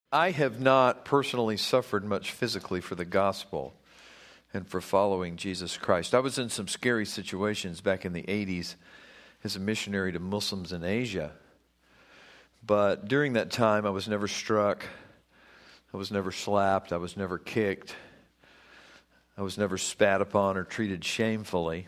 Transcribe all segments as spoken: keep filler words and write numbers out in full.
I have not personally suffered much physically for the gospel and for following Jesus Christ. I was in some scary situations back in the eighties as a missionary to Muslims in Asia. But during that time, I was never struck. I was never slapped. I was never kicked. I was never spat upon or treated shamefully.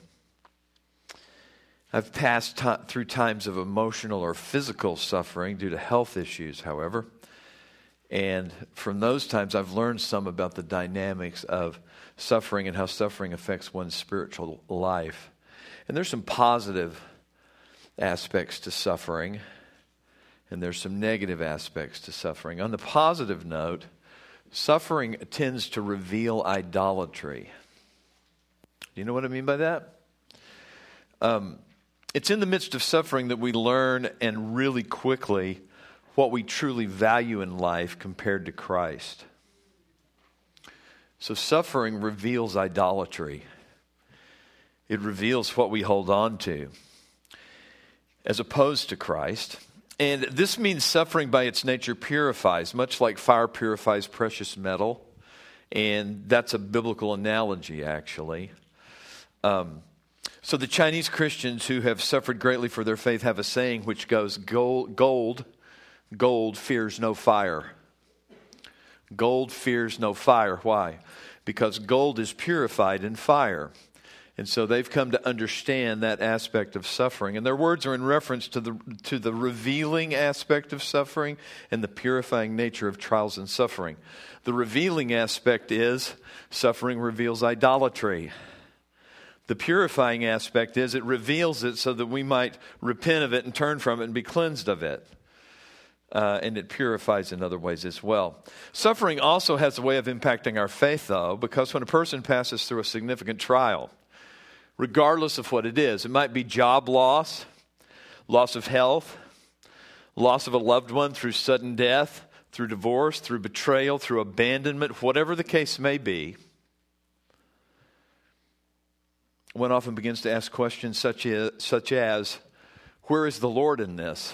I've passed t- through times of emotional or physical suffering due to health issues, however. And from those times, I've learned some about the dynamics of suffering and how suffering affects one's spiritual life. And there's some positive aspects to suffering, and there's some negative aspects to suffering. On the positive note, suffering tends to reveal idolatry. Do you know what I mean by that? Um, it's in the midst of suffering that we learn, and really quickly, what we truly value in life compared to Christ. So suffering reveals idolatry. It reveals what we hold on to as opposed to Christ. And this means suffering by its nature purifies, much like fire purifies precious metal. And that's a biblical analogy, actually. Um, so the Chinese Christians who have suffered greatly for their faith have a saying which goes, gold, gold Gold fears no fire. Gold fears no fire. Why? Because gold is purified in fire. And so they've come to understand that aspect of suffering. And their words are in reference to the to the revealing aspect of suffering and the purifying nature of trials and suffering. The revealing aspect is suffering reveals idolatry. The purifying aspect is it reveals it so that we might repent of it and turn from it and be cleansed of it. Uh, and it purifies in other ways as well. Suffering also has a way of impacting our faith, though, because when a person passes through a significant trial, regardless of what it is, it might be job loss, loss of health, loss of a loved one through sudden death, through divorce, through betrayal, through abandonment, whatever the case may be, one often begins to ask questions such as, such as, where is the Lord in this?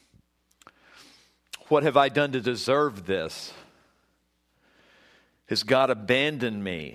What have I done to deserve this? Has God abandoned me?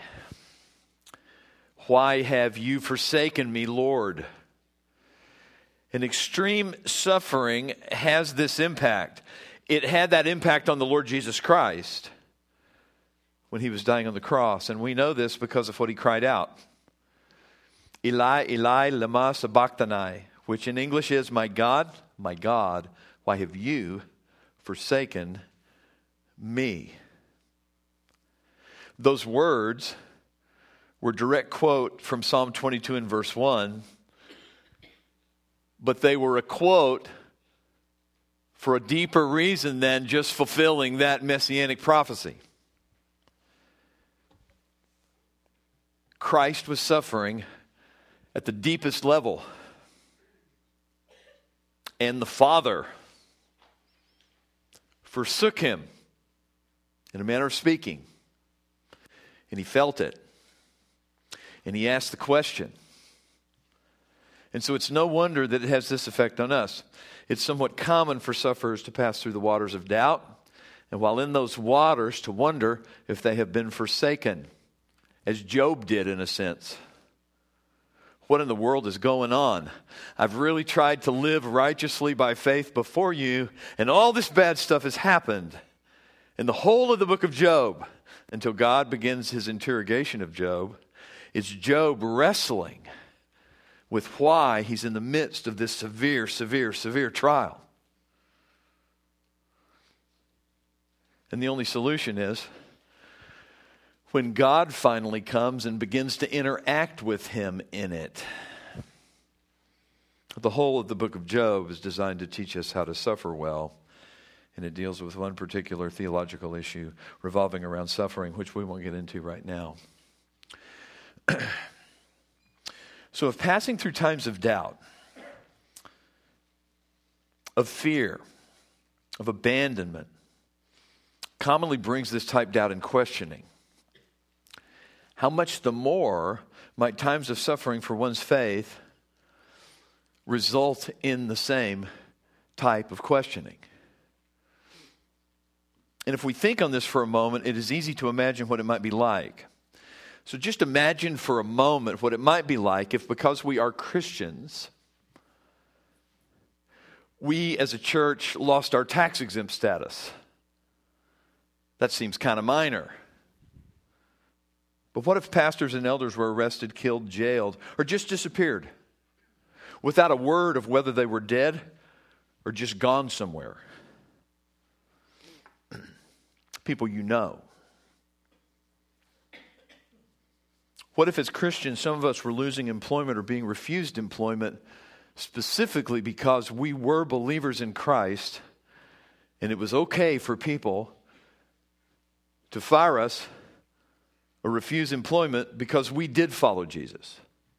Why have you forsaken me, Lord? And extreme suffering has this impact. It had that impact on the Lord Jesus Christ when he was dying on the cross. And we know this because of what he cried out. Eli, Eli, lama sabachthani, which in English is, my God, my God, why have you forsaken me? Those words were a direct quote from Psalm twenty-two and verse one, but they were a quote for a deeper reason than just fulfilling that messianic prophecy. Christ was suffering at the deepest level, and the Father forsook him, in a manner of speaking. And he felt it. And he asked the question. And so it's no wonder that it has this effect on us. It's somewhat common for sufferers to pass through the waters of doubt, and while in those waters, to wonder if they have been forsaken, as Job did in a sense. What in the world is going on? I've really tried to live righteously by faith before you, and all this bad stuff has happened. In the whole of the book of Job, until God begins his interrogation of Job, it's Job wrestling with why he's in the midst of this severe, severe, severe trial. And the only solution is when God finally comes and begins to interact with him in it. The whole of the book of Job is designed to teach us how to suffer well. And it deals with one particular theological issue revolving around suffering, which we won't get into right now. So if passing through times of doubt, of fear, of abandonment, commonly brings this type doubt and questioning, how much the more might times of suffering for one's faith result in the same type of questioning? And if we think on this for a moment, it is easy to imagine what it might be like. So just imagine for a moment what it might be like if, because we are Christians, we as a church lost our tax exempt status. That seems kind of minor. But what if pastors and elders were arrested, killed, jailed, or just disappeared without a word of whether they were dead or just gone somewhere? People you know. What if as Christians some of us were losing employment or being refused employment specifically because we were believers in Christ and it was okay for people to fire us or refuse employment because we did follow Jesus?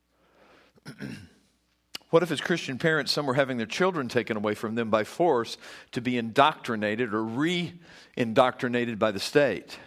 What if as Christian parents some were having their children taken away from them by force to be indoctrinated or re-indoctrinated by the state?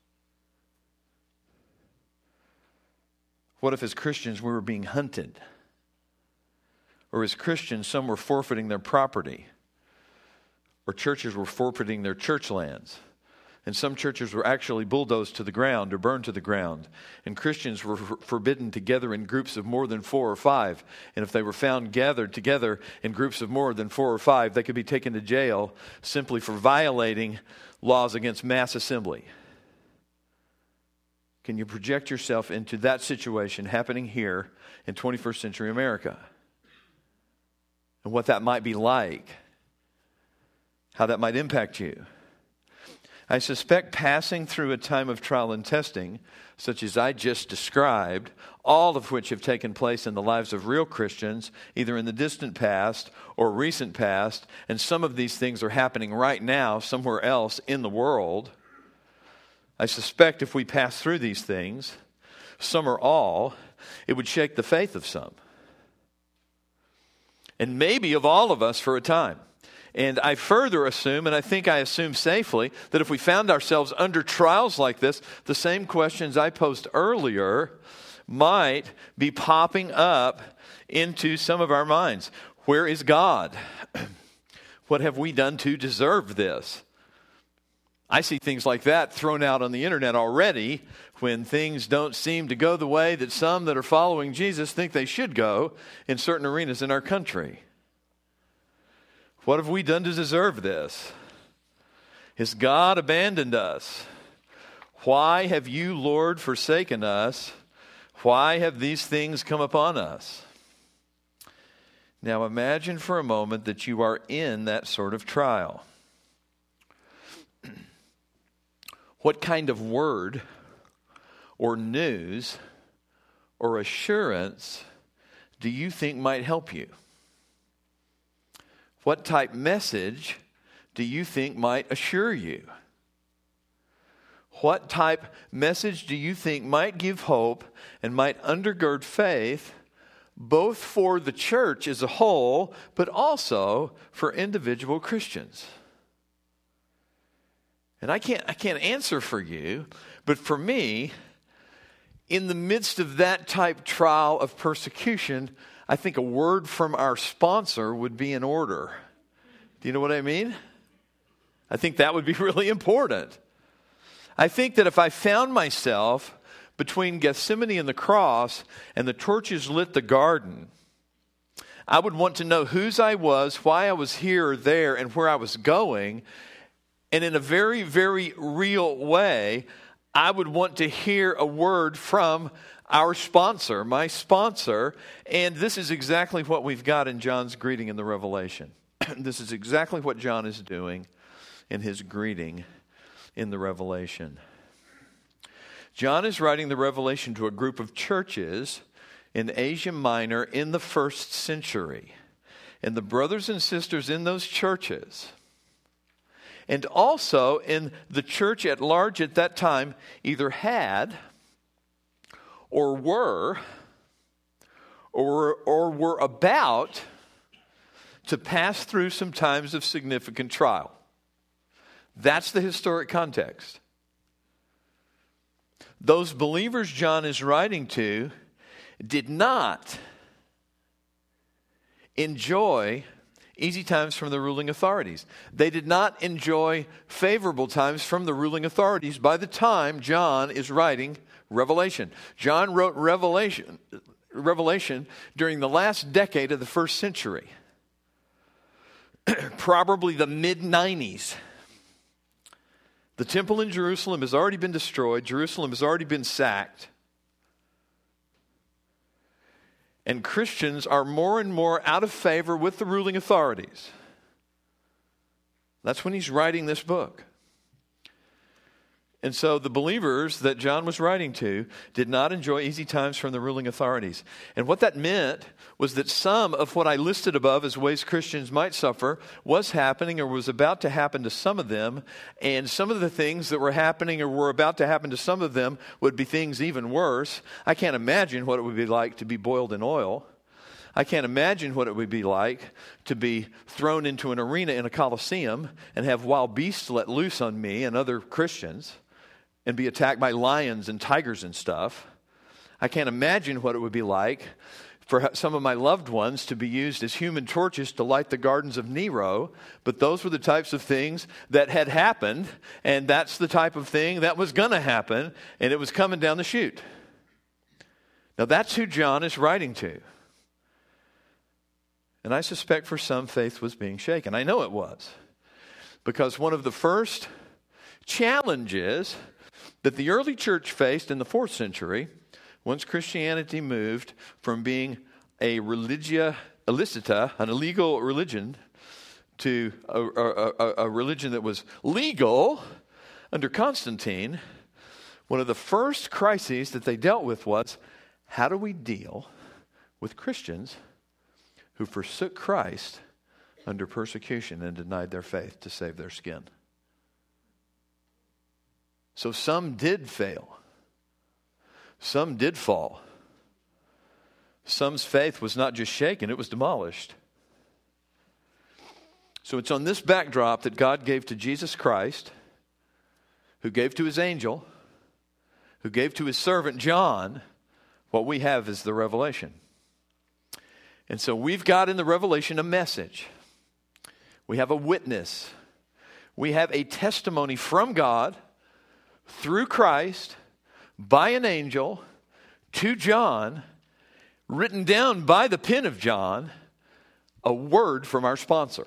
What if as Christians we were being hunted? Or as Christians some were forfeiting their property? Or churches were forfeiting their church lands? And some churches were actually bulldozed to the ground or burned to the ground. And Christians were f- forbidden to gather in groups of more than four or five. And if they were found gathered together in groups of more than four or five, they could be taken to jail simply for violating laws against mass assembly. Can you project yourself into that situation happening here in twenty-first century America? And what that might be like? How that might impact you? I suspect passing through a time of trial and testing, such as I just described, all of which have taken place in the lives of real Christians, either in the distant past or recent past, and some of these things are happening right now somewhere else in the world. I suspect if we pass through these things, some or all, it would shake the faith of some. And maybe of all of us for a time. And I further assume, and I think I assume safely, that if we found ourselves under trials like this, the same questions I posed earlier might be popping up into some of our minds. Where is God? What have we done to deserve this? I see things like that thrown out on the internet already when things don't seem to go the way that some that are following Jesus think they should go in certain arenas in our country. What have we done to deserve this? Has God abandoned us? Why have you, Lord, forsaken us? Why have these things come upon us? Now imagine for a moment that you are in that sort of trial. What kind of word or news or assurance do you think might help you? What type message do you think might assure you? What type message do you think might give hope and might undergird faith, both for the church as a whole, but also for individual Christians? And I can't, I can't answer for you, but for me, in the midst of that type trial of persecution, I think a word from our sponsor would be in order. Do you know what I mean? I think that would be really important. I think that if I found myself between Gethsemane and the cross and the torches lit the garden, I would want to know whose I was, why I was here or there, and where I was going. And in a very, very real way, I would want to hear a word from our sponsor, my sponsor. And this is exactly what we've got in John's greeting in the Revelation. This is exactly what John is doing in his greeting in the Revelation. John is writing the Revelation to a group of churches in Asia Minor in the first century. And the brothers and sisters in those churches, and also in the church at large at that time, either had or were or, or were about to pass through some times of significant trial. That's the historic context. Those believers John is writing to did not enjoy easy times from the ruling authorities. They did not enjoy favorable times from the ruling authorities by the time John is writing Revelation. John wrote Revelation, Revelation during the last decade of the first century, probably the mid nineties. The temple in Jerusalem has already been destroyed. Jerusalem has already been sacked. And Christians are more and more out of favor with the ruling authorities. That's when he's writing this book. And so the believers that John was writing to did not enjoy easy times from the ruling authorities. And what that meant was that some of what I listed above as ways Christians might suffer was happening or was about to happen to some of them. And some of the things that were happening or were about to happen to some of them would be things even worse. I can't imagine what it would be like to be boiled in oil. I can't imagine what it would be like to be thrown into an arena in a coliseum and have wild beasts let loose on me and other Christians, and be attacked by lions and tigers and stuff. I can't imagine what it would be like for some of my loved ones to be used as human torches to light the gardens of Nero. But those were the types of things that had happened, and that's the type of thing that was going to happen, and it was coming down the chute. Now that's who John is writing to. And I suspect for some, faith was being shaken. I know it was. Because one of the first challenges that the early church faced in the fourth century, once Christianity moved from being a religia illicita, an illegal religion, to a, a, a religion that was legal under Constantine, one of the first crises that they dealt with was, how do we deal with Christians who forsook Christ under persecution and denied their faith to save their skin? So some did fail. Some did fall. Some's faith was not just shaken, it was demolished. So it's on this backdrop that God gave to Jesus Christ, who gave to his angel, who gave to his servant John, what we have is the revelation. And so we've got in the revelation a message. We have a witness. We have a testimony from God through Christ, by an angel, to John, written down by the pen of John, a word from our sponsor.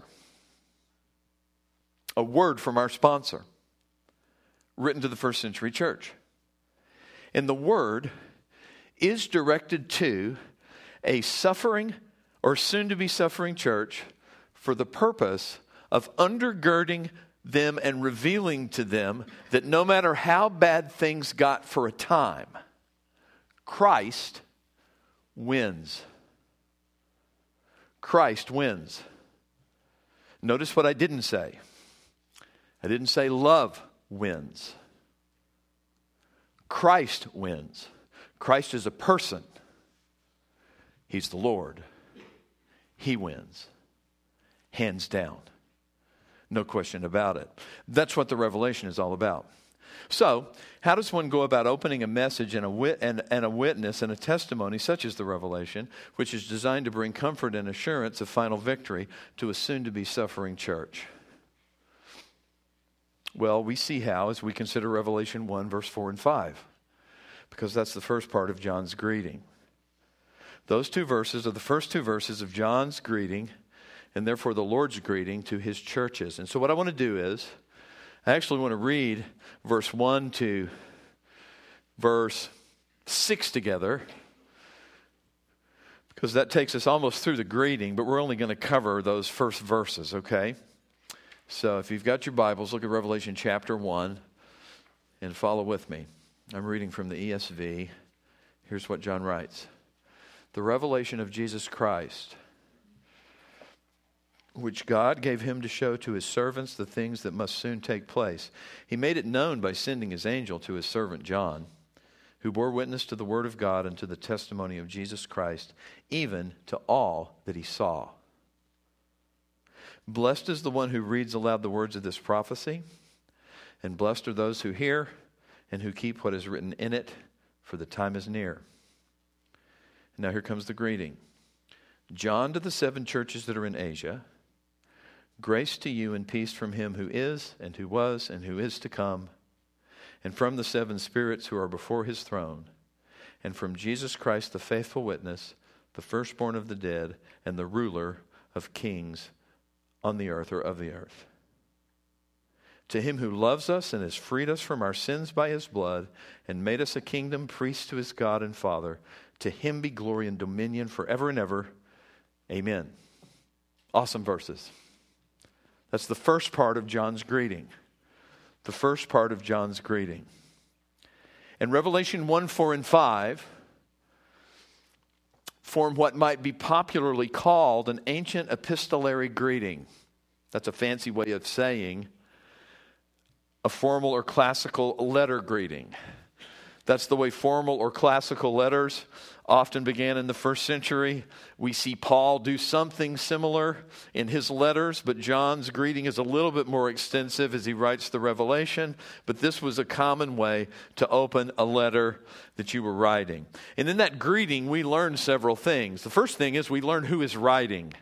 A word from our sponsor, written to the first century church. And the word is directed to a suffering or soon to be suffering church for the purpose of undergirding them and revealing to them that no matter how bad things got for a time, Christ wins. Christ wins. Notice what I didn't say. I didn't say love wins. Christ wins. Christ is a person. He's the Lord. He wins. Hands down. No question about it. That's what the revelation is all about. So, how does one go about opening a message and a, wit- and, and a witness and a testimony such as the revelation, which is designed to bring comfort and assurance of final victory to a soon-to-be suffering church? Well, we see how as we consider Revelation one, verse four and five, because that's the first part of John's greeting. Those two verses are the first two verses of John's greeting, and therefore the Lord's greeting to his churches. And so what I want to do is, I actually want to read verse one to verse six together, because that takes us almost through the greeting, but we're only going to cover those first verses, okay? So if you've got your Bibles, look at Revelation chapter one and follow with me. I'm reading from the E S V. Here's what John writes. The revelation of Jesus Christ, which God gave him to show to his servants the things that must soon take place. He made it known by sending his angel to his servant John, who bore witness to the word of God and to the testimony of Jesus Christ, even to all that he saw. Blessed is the one who reads aloud the words of this prophecy, and blessed are those who hear and who keep what is written in it, for the time is near. Now here comes the greeting. John to the seven churches that are in Asia, Grace to you and peace from him who is, and who was, and who is to come, and from the seven spirits who are before his throne, and from Jesus Christ, the faithful witness, the firstborn of the dead, and the ruler of kings on the earth, or of the earth. To him who loves us and has freed us from our sins by his blood, and made us a kingdom, priests to his God and Father, to him be glory and dominion forever and ever. Amen. Awesome verses. That's the first part of John's greeting. The first part of John's greeting. And Revelation one, four, and five form what might be popularly called an ancient epistolary greeting. That's a fancy way of saying a formal or classical letter greeting. That's the way formal or classical letters often began in the first century. We see Paul do something similar in his letters, but John's greeting is a little bit more extensive as he writes the Revelation. But this was a common way to open a letter that you were writing. And in that greeting, we learn several things. The first thing is we learn who is writing.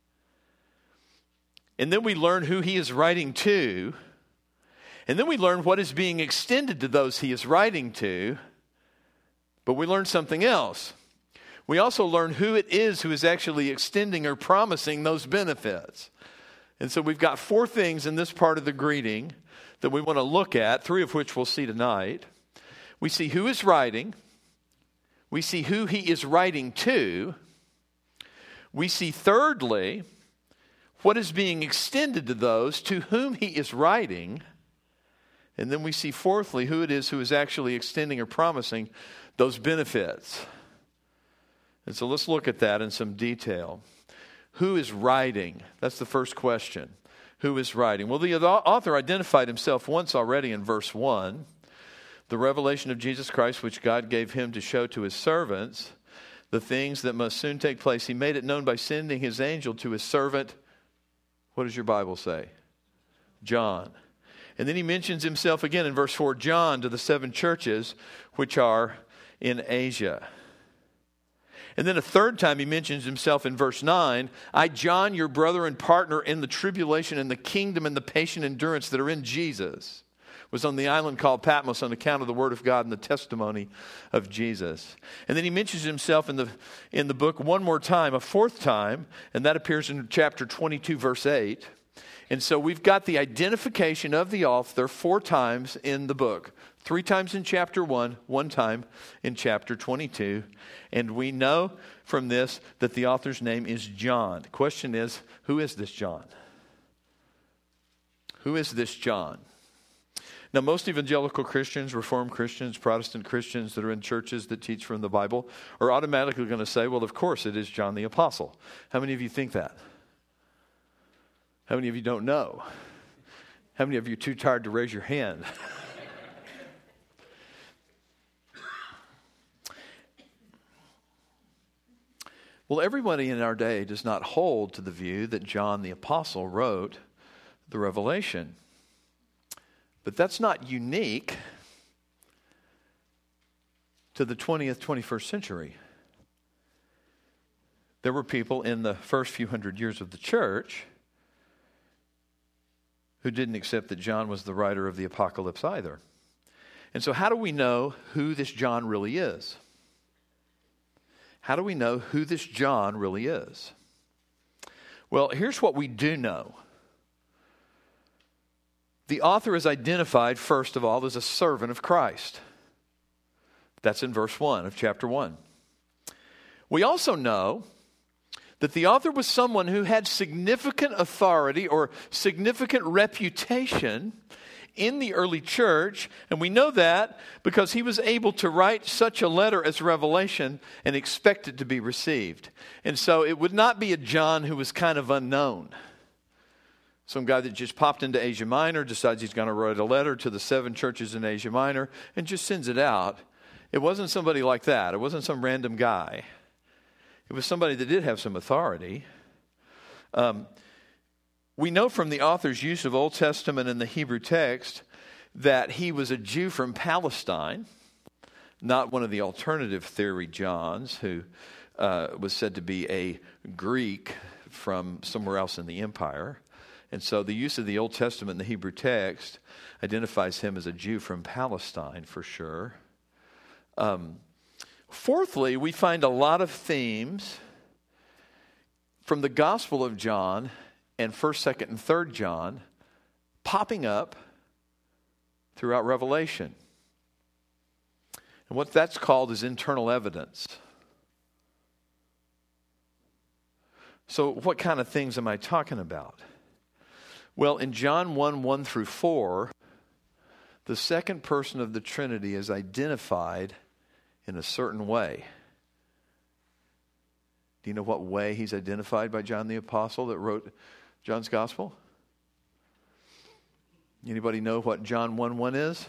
And then we learn who he is writing to. And then we learn what is being extended to those he is writing to. But we learn something else. We also learn who it is who is actually extending or promising those benefits. And so we've got four things in this part of the greeting that we want to look at, three of which we'll see tonight. We see who is writing. We see who he is writing to. We see, thirdly, what is being extended to those to whom he is writing. And then we see, fourthly, who it is who is actually extending or promising those benefits. And so let's look at that in some detail. Who is writing? That's the first question. Who is writing? Well, the author identified himself once already in verse one. The revelation of Jesus Christ, which God gave him to show to his servants the things that must soon take place. He made it known by sending his angel to his servant. What does your Bible say? John. And then he mentions himself again in verse four, John, to the seven churches which are in Asia. And then a third time he mentions himself in verse nine, I, John, your brother and partner in the tribulation and the kingdom and the patient endurance that are in Jesus, was on the island called Patmos on account of the word of God and the testimony of Jesus. And then he mentions himself in the in the book one more time, a fourth time, and that appears in chapter twenty-two, verse eight. And so we've got the identification of the author four times in the book. Three times in chapter one, one time in chapter twenty-two. And we know from this that the author's name is John. The question is, who is this John? Who is this John? Now, most evangelical Christians, Reformed Christians, Protestant Christians that are in churches that teach from the Bible are automatically going to say, well, of course it is John the Apostle. How many of you think that? How many of you don't know? How many of you are too tired to raise your hand? Well, everybody in our day does not hold to the view that John the Apostle wrote the Revelation. But that's not unique to the twentieth, twenty-first century. There were people in the first few hundred years of the church who didn't accept that John was the writer of the apocalypse either. And so how do we know who this John really is? How do we know who this John really is? Well, here's what we do know. The author is identified, first of all, as a servant of Christ. That's in verse one of chapter one. We also know that the author was someone who had significant authority or significant reputation in the early church. And we know that because he was able to write such a letter as Revelation and expect it to be received. And so it would not be a John who was kind of unknown. Some guy that just popped into Asia Minor, decides he's going to write a letter to the seven churches in Asia Minor and just sends it out. It wasn't somebody like that. It wasn't some random guy. It was somebody that did have some authority. Um, we know from the author's use of Old Testament and the Hebrew text that he was a Jew from Palestine, not one of the alternative theory Johns who uh, was said to be a Greek from somewhere else in the empire. And so the use of the Old Testament in the Hebrew text identifies him as a Jew from Palestine for sure. Um, fourthly, we find a lot of themes from the Gospel of John and first, second, and third John popping up throughout Revelation. And what that's called is internal evidence. So what kind of things am I talking about? Well, in John one, one through four, the second person of the Trinity is identified in a certain way. Do you know what way he's identified by John the Apostle that wrote John's Gospel? Anybody know what John one, one is?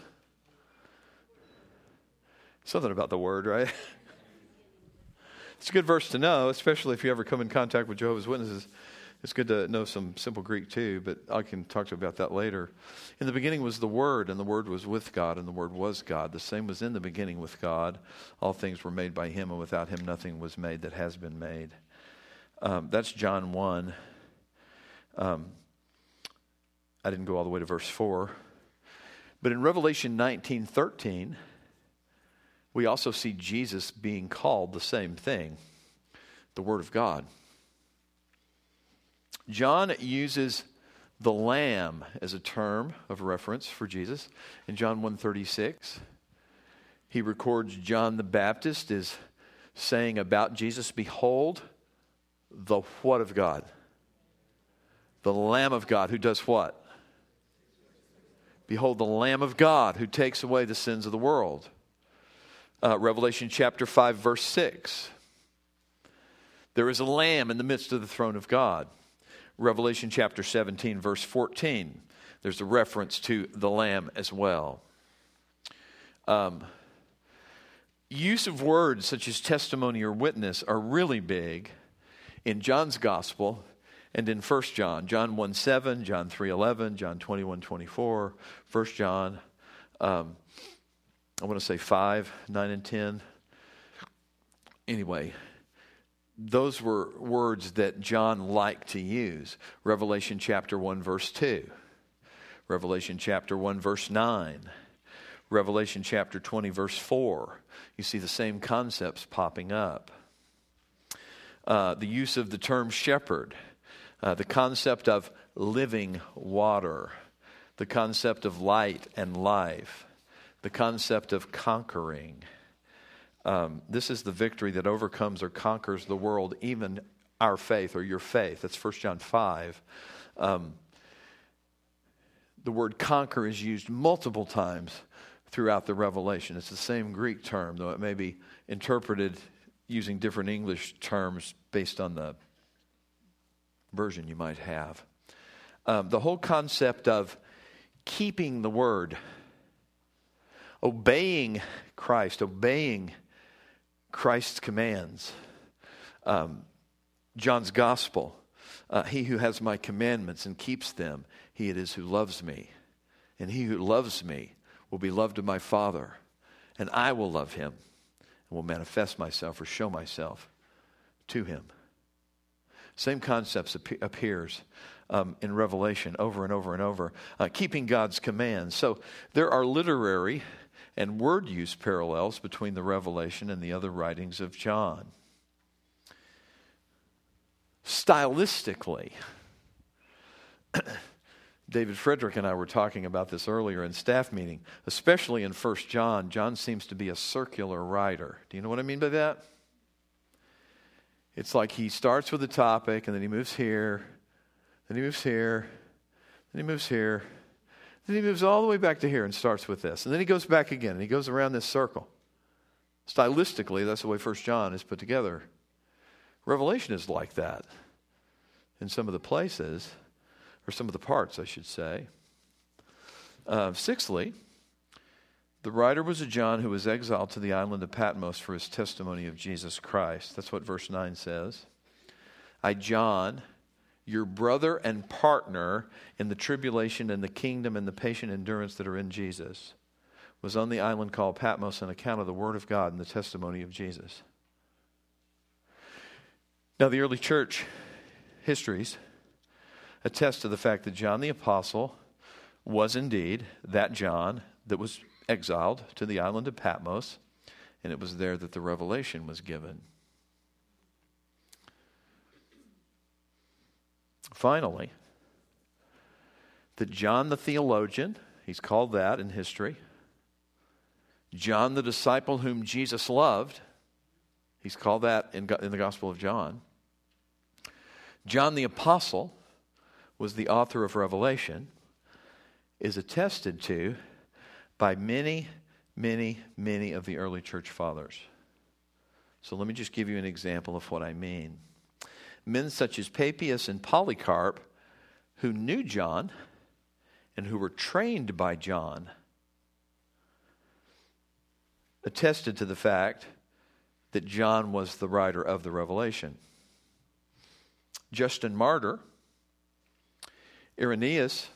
Something about the word, right? It's a good verse to know, especially if you ever come in contact with Jehovah's Witnesses. It's good to know some simple Greek too, but I can talk to you about that later. In the beginning was the Word, and the Word was with God, and the Word was God. The same was in the beginning with God. All things were made by Him, and without Him nothing was made that has been made. Um, that's John one. Um, I didn't go all the way to verse four. But in Revelation nineteen thirteen, we also see Jesus being called the same thing, the Word of God. John uses the Lamb as a term of reference for Jesus. In John one thirty-six, he records John the Baptist as saying about Jesus, "Behold, the what of God? The Lamb of God who does what? Behold, the Lamb of God who takes away the sins of the world." Uh, Revelation chapter five, verse six. There is a lamb in the midst of the throne of God. Revelation chapter seventeen, verse fourteen. There's a reference to the lamb as well. Um, use of words such as testimony or witness are really big in John's gospel and in First John. John one seven, John three eleven, John twenty-one twenty-four, First John, um, I want to say five, nine, and ten. Anyway, those were words that John liked to use. Revelation chapter one, verse two. Revelation chapter one, verse nine. Revelation chapter twenty, verse four. You see the same concepts popping up. Uh, the use of the term shepherd. Uh, the concept of living water. The concept of light and life. The concept of conquering. Um, this is the victory that overcomes or conquers the world, even our faith or your faith. That's First John five. Um, the word conquer is used multiple times throughout the Revelation. It's the same Greek term, though it may be interpreted using different English terms based on the version you might have. Um, the whole concept of keeping the word, obeying Christ, obeying Christ's commands. Um, John's gospel, uh, he who has my commandments and keeps them, he it is who loves me. And he who loves me will be loved of my Father, and I will love him and will manifest myself or show myself to him. Same concepts ap- appears um, in Revelation over and over and over. Uh, keeping God's commands. So there are literary and word use parallels between the Revelation and the other writings of John. Stylistically, David Frederick and I were talking about this earlier in staff meeting, especially in First John. John seems to be a circular writer. Do you know what I mean by that? It's like he starts with a topic, and then he moves here, then he moves here, then he moves here, then he moves all the way back to here and starts with this. And then he goes back again, and he goes around this circle. Stylistically, that's the way First John is put together. Revelation is like that in some of the places, or some of the parts, I should say. Uh, sixthly, the writer was a John who was exiled to the island of Patmos for his testimony of Jesus Christ. That's what verse nine says. I, John, your brother and partner in the tribulation and the kingdom and the patient endurance that are in Jesus, was on the island called Patmos on account of the word of God and the testimony of Jesus. Now, the early church histories attest to the fact that John the Apostle was indeed that John that was exiled to the island of Patmos, and it was there that the revelation was given. Finally, that John the theologian, he's called that in history, John the disciple whom Jesus loved, he's called that in, in the Gospel of John. John the apostle was the author of Revelation, is attested to by many, many, many of the early church fathers. So let me just give you an example of what I mean. Men such as Papias and Polycarp, who knew John and who were trained by John, attested to the fact that John was the writer of the Revelation. Justin Martyr, Irenaeus,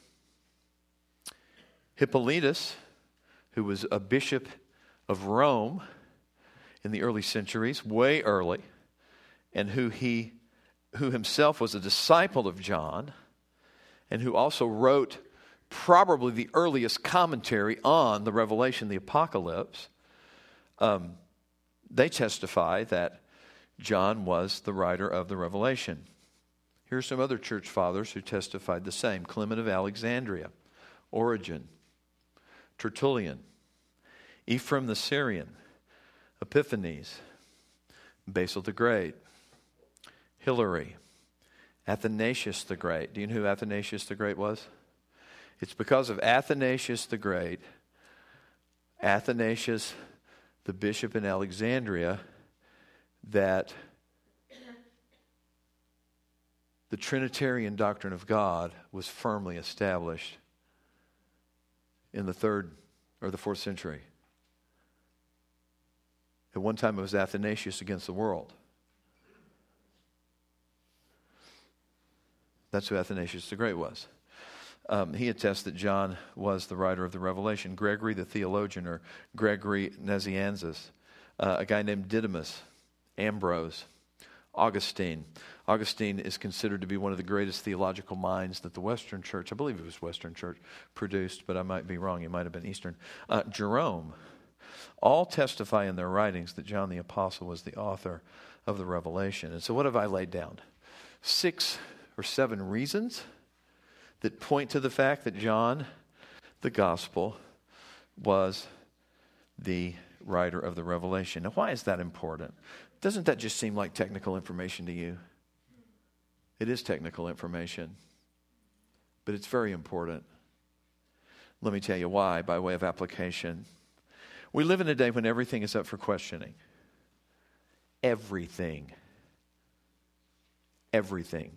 Hippolytus, who was a bishop of Rome in the early centuries, way early, and who he who himself was a disciple of John, and who also wrote probably the earliest commentary on the Revelation, the Apocalypse, um, they testify that John was the writer of the Revelation. Here are some other church fathers who testified the same. Clement of Alexandria, Origen, Tertullian, Ephraim the Syrian, Epiphanes, Basil the Great, Hilary, Athanasius the Great. Do you know who Athanasius the Great was? It's because of Athanasius the Great, Athanasius, the bishop in Alexandria, that the Trinitarian doctrine of God was firmly established in the third or the fourth century. At one time it was Athanasius against the world. That's who Athanasius the Great was. Um, he attests that John was the writer of the Revelation. Gregory the theologian, or Gregory Nazianzus, uh, a guy named Didymus, Ambrose, Augustine. Augustine is considered to be one of the greatest theological minds that the Western Church, I believe it was Western Church, produced, but I might be wrong. It might have been Eastern. Uh, Jerome. All testify in their writings that John the Apostle was the author of the Revelation. And so what have I laid down? Six or seven reasons that point to the fact that John, the Gospel, was the writer of the Revelation. Now, why is that important? Doesn't that just seem like technical information to you? It is technical information, but it's very important. Let me tell you why, by way of application. We live in a day when everything is up for questioning. Everything. Everything.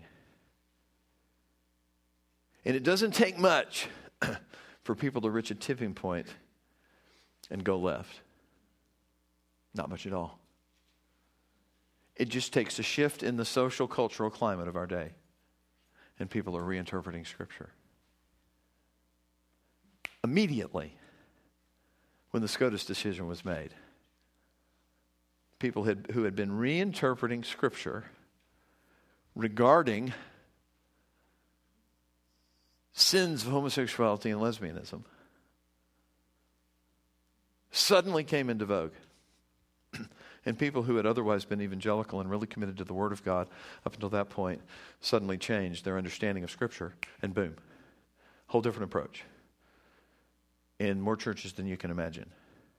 And it doesn't take much for people to reach a tipping point and go left. Not much at all. It just takes a shift in the social, cultural climate of our day, and people are reinterpreting Scripture. Immediately, when the SCOTUS decision was made, people had, who had been reinterpreting Scripture regarding sins of homosexuality and lesbianism suddenly came into vogue. And people who had otherwise been evangelical and really committed to the Word of God up until that point suddenly changed their understanding of Scripture, and boom, whole different approach in more churches than you can imagine.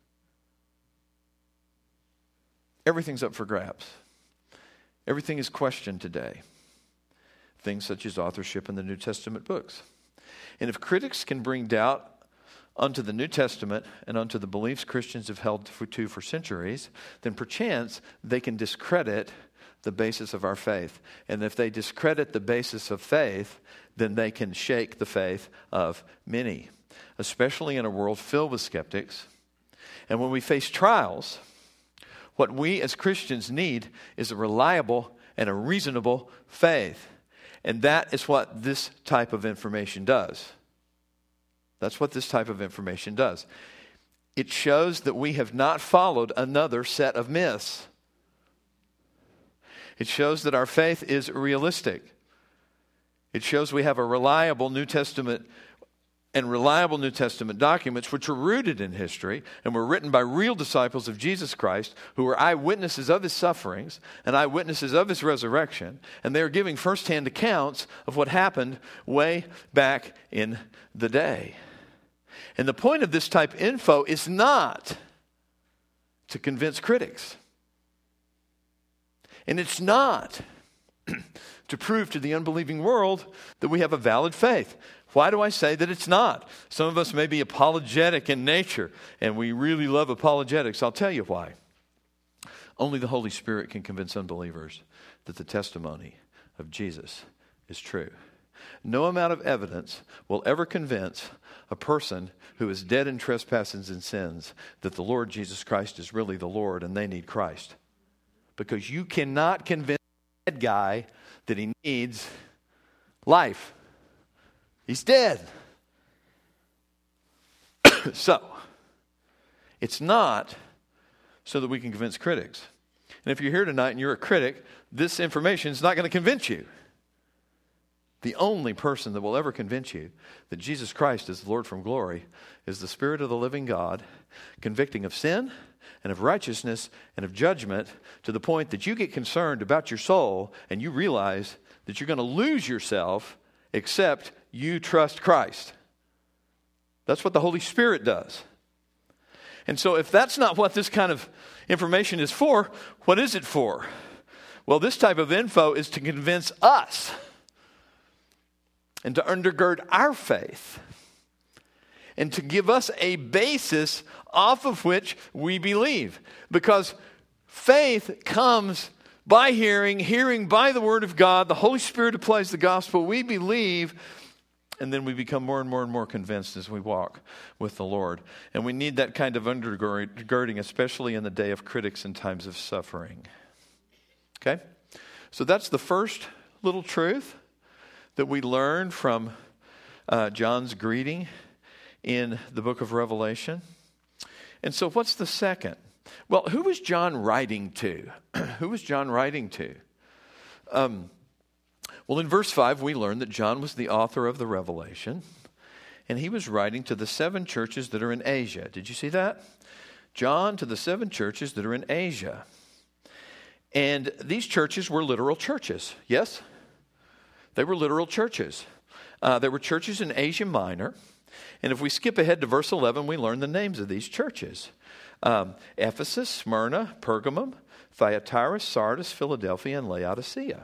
Everything's up for grabs. Everything is questioned today. Things such as authorship in the New Testament books. And if critics can bring doubt unto the New Testament and unto the beliefs Christians have held to for centuries, then perchance they can discredit the basis of our faith. And if they discredit the basis of faith, then they can shake the faith of many, especially in a world filled with skeptics. And when we face trials, what we as Christians need is a reliable and a reasonable faith. And that is what this type of information does. That's what this type of information does. It shows that we have not followed another set of myths. It shows that our faith is realistic. It shows we have a reliable New Testament and reliable New Testament documents which are rooted in history and were written by real disciples of Jesus Christ who were eyewitnesses of his sufferings and eyewitnesses of his resurrection. And they are giving firsthand accounts of what happened way back in the day. And the point of this type info is not to convince critics. And it's not to prove to the unbelieving world that we have a valid faith. Why do I say that it's not? Some of us may be apologetic in nature, and we really love apologetics. I'll tell you why. Only the Holy Spirit can convince unbelievers that the testimony of Jesus is true. No amount of evidence will ever convince a person who is dead in trespasses and sins that the Lord Jesus Christ is really the Lord and they need Christ. Because you cannot convince a dead guy that he needs life. He's dead. So, it's not so that we can convince critics. And if you're here tonight and you're a critic, this information is not going to convince you. The only person that will ever convince you that Jesus Christ is the Lord from glory is the Spirit of the living God, convicting of sin and of righteousness and of judgment to the point that you get concerned about your soul and you realize that you're going to lose yourself except you trust Christ. That's what the Holy Spirit does. And so if that's not what this kind of information is for, what is it for? Well, this type of info is to convince us and to undergird our faith and to give us a basis off of which we believe. Because faith comes by hearing, hearing by the Word of God. The Holy Spirit applies the gospel. We believe, and then we become more and more and more convinced as we walk with the Lord. And we need that kind of undergirding, especially in the day of critics and times of suffering. Okay? So that's the first little truth that we learn from uh, John's greeting in the book of Revelation. And so what's the second? Well, who was John writing to? Who was John writing to? Um, well, in verse five, we learn that John was the author of the Revelation, and he was writing to the seven churches that are in Asia. Did you see that? John to the seven churches that are in Asia. And these churches were literal churches, yes? They were literal churches. Uh, there were churches in Asia Minor. And if we skip ahead to verse eleven, we learn the names of these churches. Um, Ephesus, Smyrna, Pergamum, Thyatira, Sardis, Philadelphia, and Laodicea.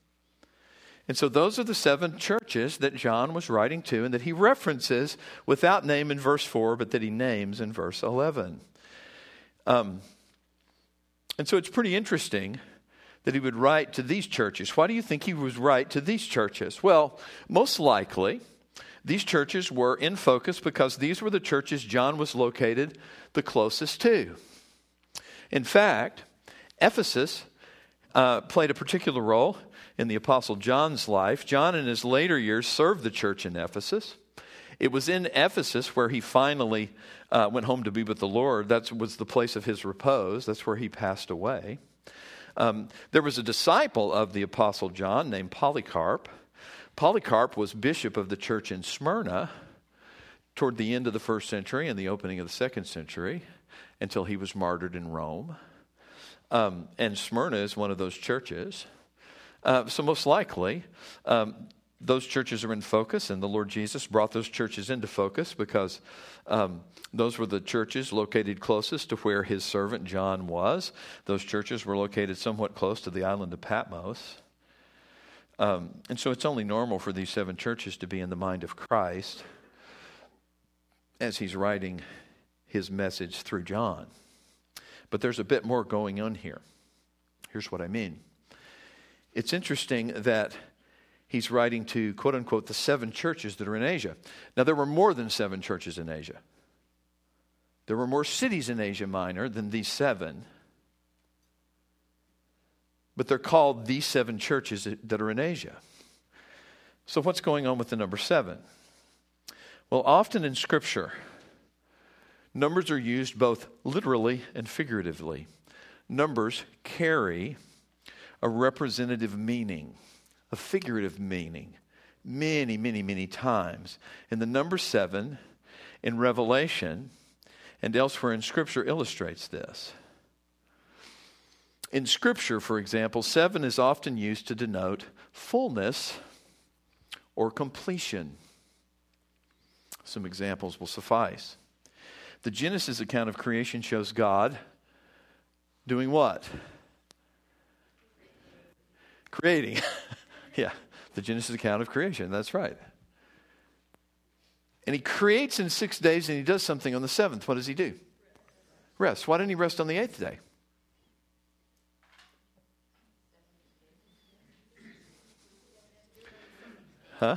And so those are the seven churches that John was writing to and that he references without name in verse four, but that he names in verse eleven. Um, and so it's pretty interesting that he would write to these churches. Why do you think he would write to these churches? Well, most likely, these churches were in focus because these were the churches John was located the closest to. In fact, Ephesus uh, played a particular role in the Apostle John's life. John in his later years served the church in Ephesus. It was in Ephesus where he finally uh, went home to be with the Lord. That was the place of his repose. That's where he passed away. Um, there was a disciple of the Apostle John named Polycarp. Polycarp was bishop of the church in Smyrna toward the end of the first century and the opening of the second century until he was martyred in Rome. Um, and Smyrna is one of those churches. Uh, so most likely, um, those churches are in focus, and the Lord Jesus brought those churches into focus because um, those were the churches located closest to where his servant John was. Those churches were located somewhat close to the island of Patmos. Um, and so it's only normal for these seven churches to be in the mind of Christ as he's writing his message through John. But there's a bit more going on here. Here's what I mean. It's interesting that he's writing to, quote unquote, the seven churches that are in Asia. Now, there were more than seven churches in Asia. There were more cities in Asia Minor than these seven. But they're called these seven churches that are in Asia. So what's going on with the number seven? Well, often in Scripture, numbers are used both literally and figuratively. Numbers carry a representative meaning, a figurative meaning, many, many, many times. And the number seven in Revelation and elsewhere in Scripture illustrates this. In Scripture, for example, seven is often used to denote fullness or completion. Some examples will suffice. The Genesis account of creation shows God doing what? Creating. Yeah, the Genesis account of creation, that's right. And he creates in six days and he does something on the seventh. What does he do? Rest. Why didn't he rest on the eighth day? Huh?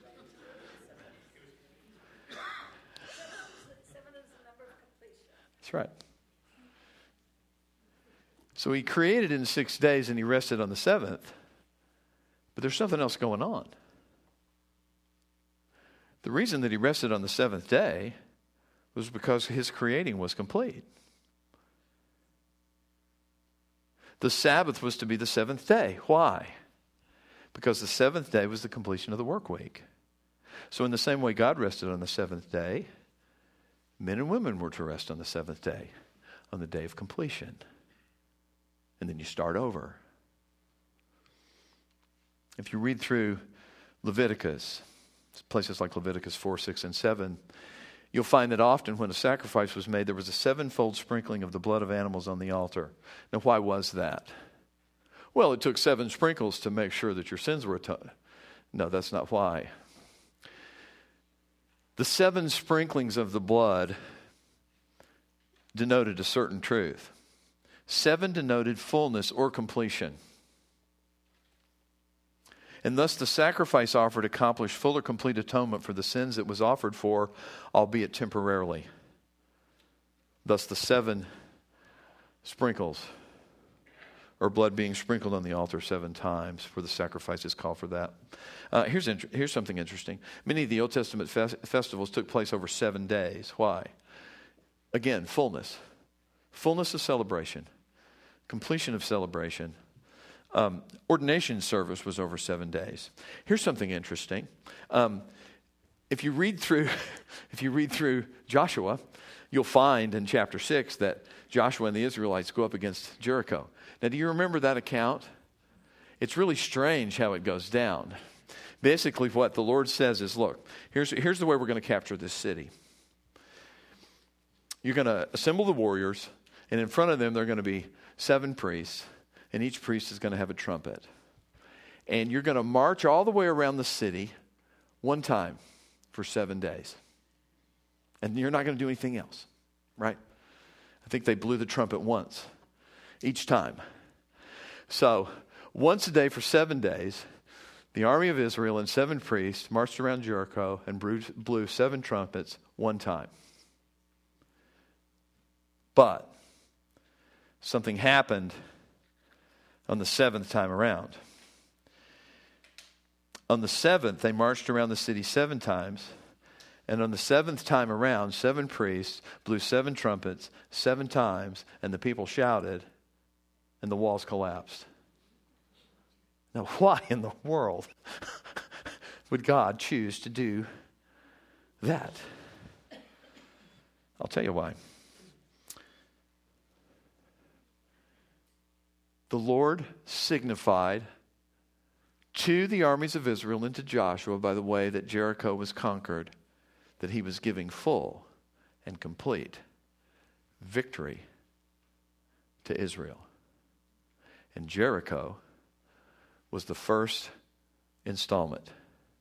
That's right. So he created in six days and he rested on the seventh. But there's something else going on. The reason that he rested on the seventh day was because his creating was complete. The Sabbath was to be the seventh day. Why? Because the seventh day was the completion of the work week. So in the same way God rested on the seventh day, men and women were to rest on the seventh day, on the day of completion. And then you start over. If you read through Leviticus, places like Leviticus four, six, and seven, you'll find that often when a sacrifice was made, there was a sevenfold sprinkling of the blood of animals on the altar. Now, why was that? Well, it took seven sprinkles to make sure that your sins were atoned. No, that's not why. The seven sprinklings of the blood denoted a certain truth. Seven denoted fullness or completion. And thus the sacrifice offered accomplished full or complete atonement for the sins it was offered for, albeit temporarily. Thus the seven sprinkles, or blood being sprinkled on the altar seven times, for the sacrifices call for that. Uh, here's, int- here's something interesting. Many of the Old Testament fe- festivals took place over seven days. Why? Again, fullness. Fullness of celebration. Completion of celebration. Um, ordination service was over seven days. Here's something interesting. Um, if you read through, if you read through Joshua, you'll find in chapter six that Joshua and the Israelites go up against Jericho. Now, do you remember that account? It's really strange how it goes down. Basically, what the Lord says is, look, here's here's the way we're going to capture this city. You're going to assemble the warriors, and in front of them there are going to be seven priests. And each priest is going to have a trumpet. And you're going to march all the way around the city one time for seven days. And you're not going to do anything else, right? I think they blew the trumpet once, each time. So, once a day for seven days, the army of Israel and seven priests marched around Jericho and blew seven trumpets one time. But something happened on the seventh time around. On the seventh, they marched around the city seven times. And on the seventh time around, seven priests blew seven trumpets seven times. And the people shouted, and the walls collapsed. Now, why in the world would God choose to do that? I'll tell you why. The Lord signified to the armies of Israel and to Joshua by the way that Jericho was conquered that he was giving full and complete victory to Israel. And Jericho was the first installment.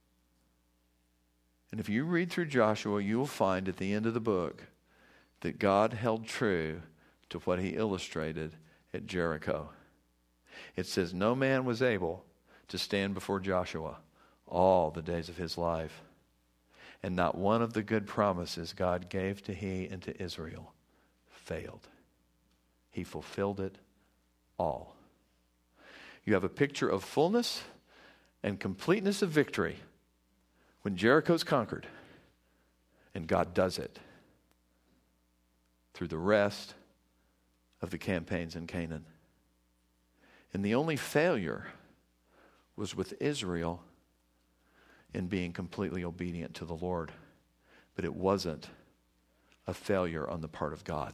And if you read through Joshua, you will find at the end of the book that God held true to what he illustrated at Jericho. It says, no man was able to stand before Joshua all the days of his life. And not one of the good promises God gave to he and to Israel failed. He fulfilled it all. You have a picture of fullness and completeness of victory when Jericho's conquered. And God does it through the rest of the campaigns in Canaan. And the only failure was with Israel in being completely obedient to the Lord. But it wasn't a failure on the part of God.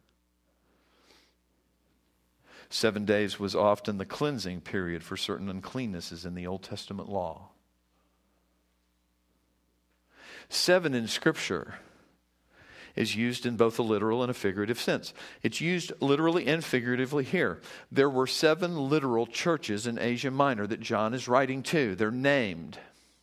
Seven days was often the cleansing period for certain uncleannesses in the Old Testament law. Seven in Scripture is used in both a literal and a figurative sense. It's used literally and figuratively here. There were seven literal churches in Asia Minor that John is writing to. They're named.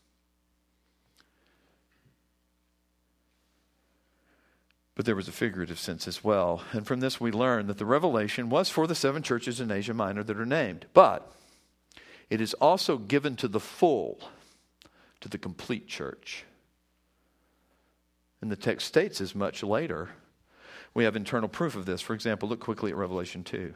But there was a figurative sense as well. And from this we learn that the revelation was for the seven churches in Asia Minor that are named. But it is also given to the full, to the complete church. And the text states as much later. We have internal proof of this. For example, look quickly at Revelation two.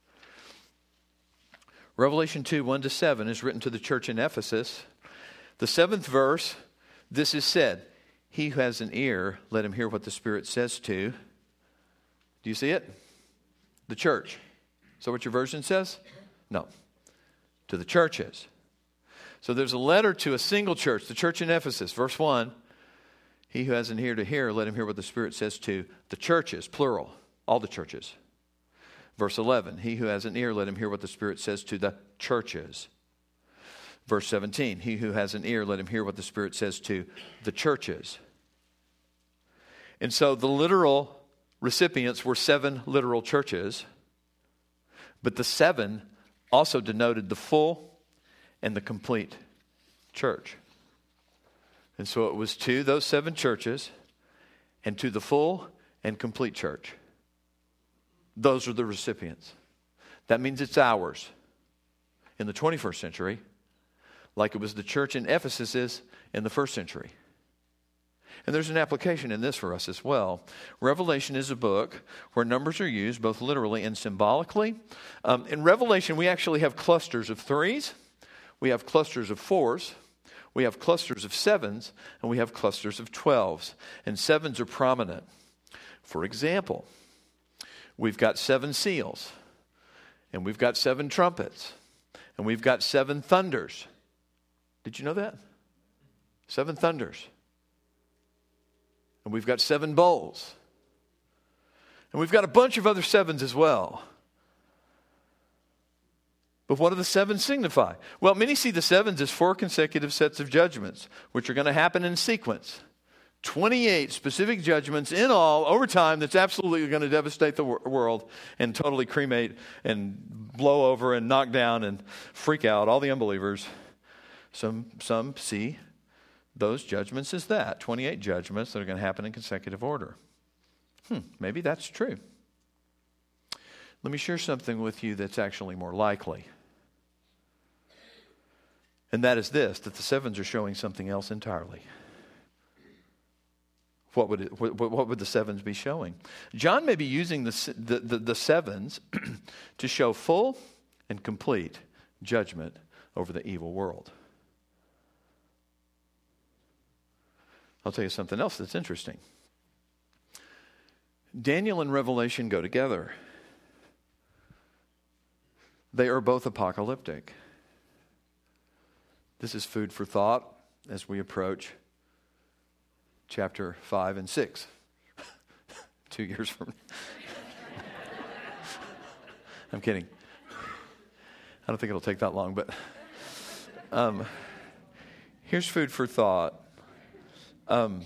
Revelation two, one to seven is written to the church in Ephesus. The seventh verse, this is said, "He who has an ear, let him hear what the Spirit says to." Do you see it? The church. Is that what your version says? No. To the churches. So there's a letter to a single church, the church in Ephesus. Verse one, "He who has an ear to hear, let him hear what the Spirit says to the churches," plural, all the churches. Verse eleven, "He who has an ear, let him hear what the Spirit says to the churches." Verse seventeen, "He who has an ear, let him hear what the Spirit says to the churches." And so the literal recipients were seven literal churches, but the seven also denoted the full and the complete church. And so it was to those seven churches and to the full and complete church. Those are the recipients. That means it's ours in the twenty-first century, like it was the church in Ephesus is in the first century. And there's an application in this for us as well. Revelation is a book where numbers are used both literally and symbolically. Um, in Revelation, we actually have clusters of threes, we have clusters of fours, we have clusters of sevens, and we have clusters of twelves. And sevens are prominent. For example, we've got seven seals, and we've got seven trumpets, and we've got seven thunders. Did you know that? Seven thunders. And we've got seven bowls. And we've got a bunch of other sevens as well. But what do the sevens signify? Well, many see the sevens as four consecutive sets of judgments, which are going to happen in sequence. twenty-eight specific judgments in all over time that's absolutely going to devastate the wor- world and totally cremate and blow over and knock down and freak out all the unbelievers. Some, some see those judgments as that, twenty-eight judgments that are going to happen in consecutive order. Hmm, maybe that's true. Let me share something with you that's actually more likely. And that is this, that the sevens are showing something else entirely. What would it, what, what would the sevens be showing? John may be using the, the, the, the sevens to show full and complete judgment over the evil world. I'll tell you something else that's interesting. Daniel and Revelation go together. They are both apocalyptic. This is food for thought as we approach chapter five and six. Two years from I'm kidding. I don't think it'll take that long, but um, here's food for thought. Um,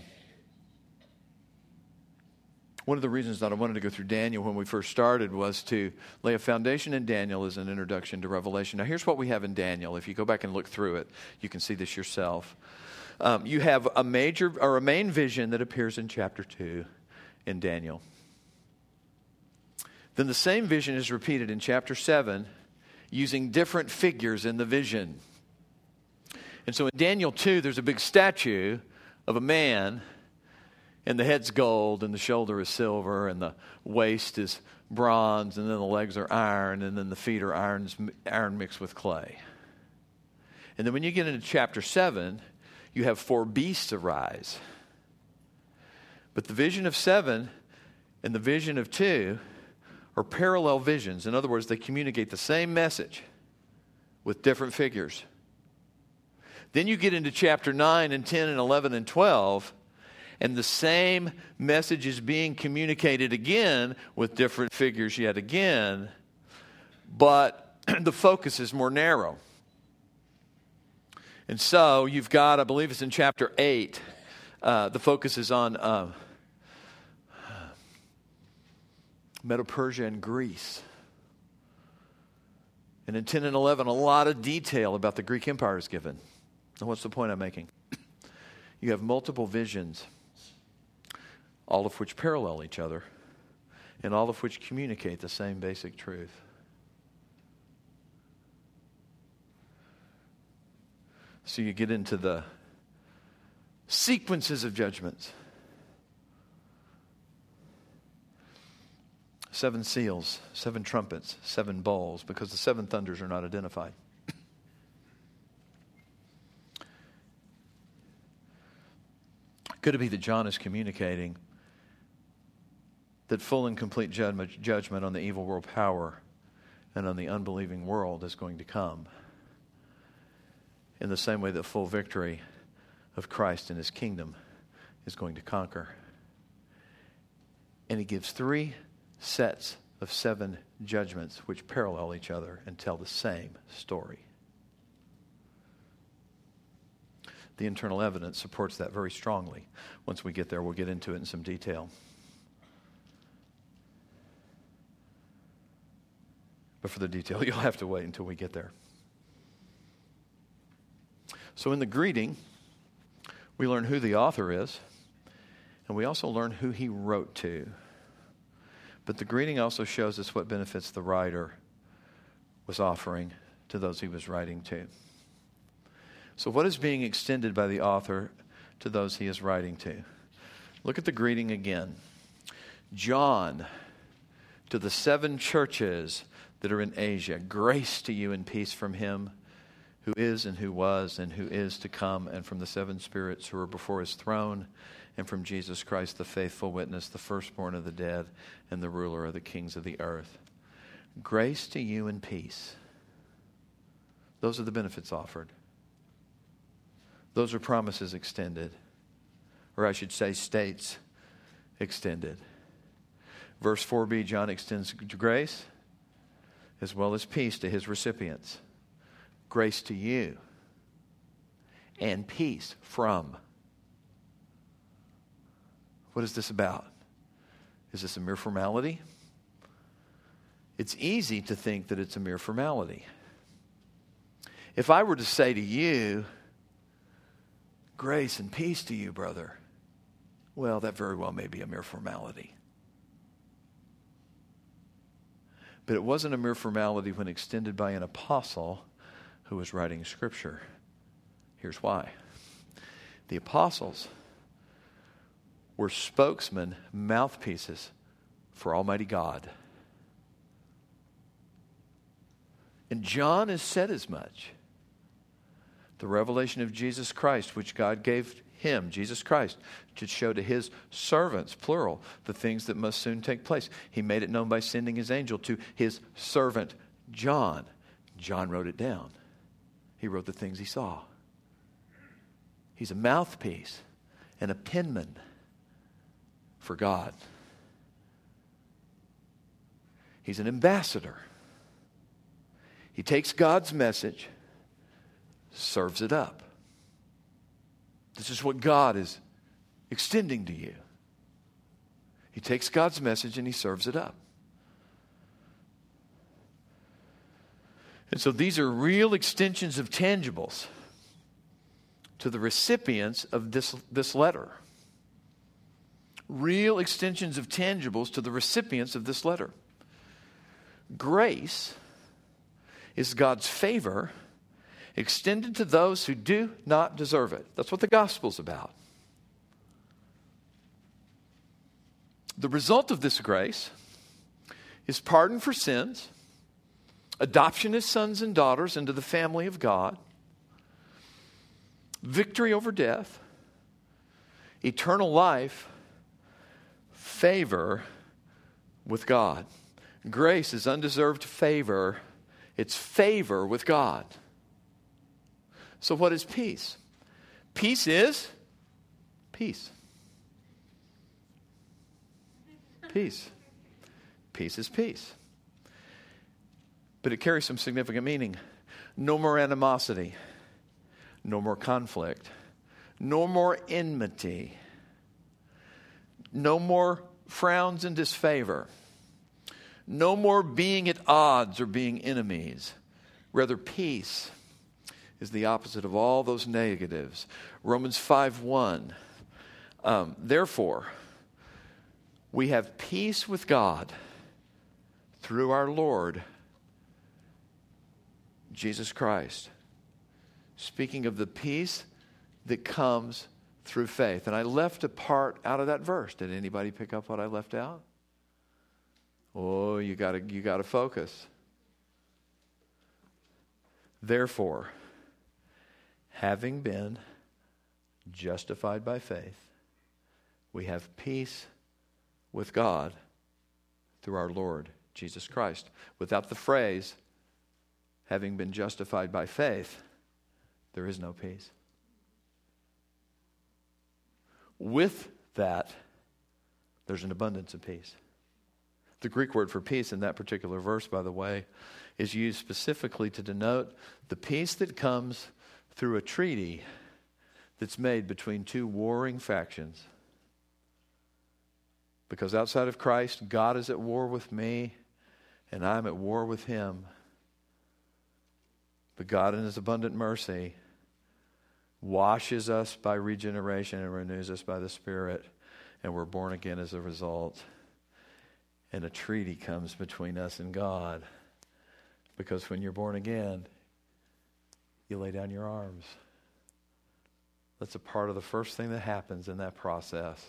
one of the reasons that I wanted to go through Daniel when we first started was to lay a foundation in Daniel as an introduction to Revelation. Now, here's what we have in Daniel. If you go back and look through it, you can see this yourself. Um, you have a major or a main vision that appears in chapter two in Daniel. Then the same vision is repeated in chapter seven using different figures in the vision. And so in Daniel two, there's a big statue of a man, and the head's gold, and the shoulder is silver, and the waist is bronze, and then the legs are iron, and then the feet are iron, iron mixed with clay. And then when you get into chapter seven, you have four beasts arise. But the vision of seven and the vision of two are parallel visions. In other words, they communicate the same message with different figures. Then you get into chapter nine and ten and eleven and twelve, and the same message is being communicated again with different figures yet again, but the focus is more narrow. And so you've got, I believe it's in chapter eight, uh, the focus is on uh, Medo-Persia and Greece. And in ten and eleven, a lot of detail about the Greek Empire is given. And what's the point I'm making? You have multiple visions, all of which parallel each other, and all of which communicate the same basic truth. So you get into the sequences of judgments. Seven seals, seven trumpets, seven bowls, because the seven thunders are not identified. Could it be that John is communicating that full and complete judgment on the evil world power and on the unbelieving world is going to come, in the same way that full victory of Christ and his kingdom is going to conquer? And he gives three sets of seven judgments which parallel each other and tell the same story. The internal evidence supports that very strongly. Once we get there, we'll get into it in some detail. But for the detail, you'll have to wait until we get there. So in the greeting, we learn who the author is, and we also learn who he wrote to. But the greeting also shows us what benefits the writer was offering to those he was writing to. So what is being extended by the author to those he is writing to? Look at the greeting again. John, to the seven churches that are in Asia, grace to you and peace from him who is and who was and who is to come, and from the seven spirits who are before his throne, and from Jesus Christ, the faithful witness, the firstborn of the dead, and the ruler of the kings of the earth. Grace to you and peace. Those are the benefits offered. Those are promises extended. Or I should say states extended. Verse four b, John extends grace as well as peace to his recipients. Grace to you and peace from. What is this about? Is this a mere formality? It's easy to think that it's a mere formality. If I were to say to you, grace and peace to you, brother, well, that very well may be a mere formality. But it wasn't a mere formality when extended by an apostle who was writing Scripture. Here's why. The apostles were spokesmen, mouthpieces for Almighty God. And John has said as much. The revelation of Jesus Christ, which God gave him, Jesus Christ, to show to his servants, plural, the things that must soon take place. He made it known by sending his angel to his servant John. John wrote it down. He wrote the things he saw. He's a mouthpiece and a penman for God. He's an ambassador. He takes God's message, serves it up. This is what God is extending to you. He takes God's message and he serves it up. And so these are real extensions of tangibles to the recipients of this, this letter. Real extensions of tangibles to the recipients of this letter. Grace is God's favor extended to those who do not deserve it. That's what the gospel's about. The result of this grace is pardon for sins, adoption as sons and daughters into the family of God, victory over death, eternal life, favor with God. Grace is undeserved favor. It's favor with God. So what is peace? Peace is peace. Peace. Peace is peace. But it carries some significant meaning. No more animosity. No more conflict. No more enmity. No more frowns and disfavor. No more being at odds or being enemies. Rather, peace is the opposite of all those negatives. Romans five one. Um, Therefore, we have peace with God through our Lord Jesus Christ. Speaking of the peace that comes through faith. And I left a part out of that verse. Did anybody pick up what I left out? Oh, you gotta, you gotta focus. Therefore, having been justified by faith, we have peace with God through our Lord Jesus Christ. Without the phrase, having been justified by faith, there is no peace. With that, there's an abundance of peace. The Greek word for peace in that particular verse, by the way, is used specifically to denote the peace that comes through a treaty that's made between two warring factions. Because outside of Christ, God is at war with me, and I'm at war with him. But God in his abundant mercy washes us by regeneration and renews us by the Spirit, and we're born again as a result. And a treaty comes between us and God. Because when you're born again, you lay down your arms. That's a part of the first thing that happens in that process.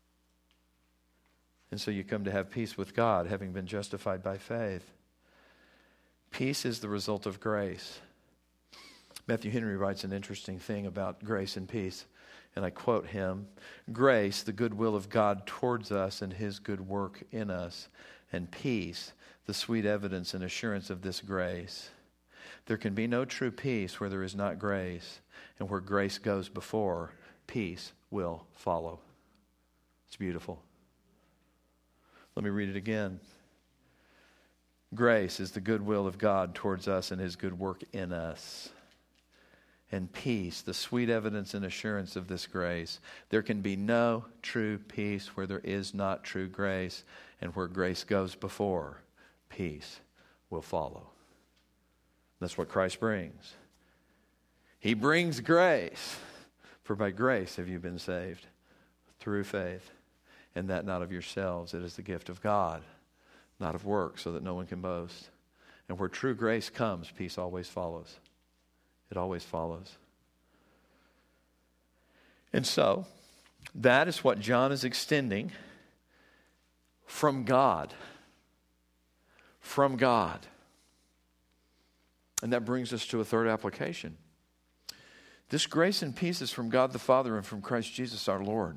And so you come to have peace with God, having been justified by faith. Peace is the result of grace. Matthew Henry writes an interesting thing about grace and peace. And I quote him, "Grace, the goodwill of God towards us and his good work in us, and peace, the sweet evidence and assurance of this grace. There can be no true peace where there is not grace, and where grace goes before, peace will follow." It's beautiful. Let me read it again. Grace is the goodwill of God towards us and his good work in us. And peace, the sweet evidence and assurance of this grace. There can be no true peace where there is not true grace, and where grace goes before, peace will follow. That's what Christ brings. He brings grace, for by grace have you been saved, through faith, and that not of yourselves. It is the gift of God, not of works, so that no one can boast. And where true grace comes, peace always follows. It always follows. And so, that is what John is extending from God. From God. And that brings us to a third application. This grace and peace is from God the Father and from Christ Jesus our Lord.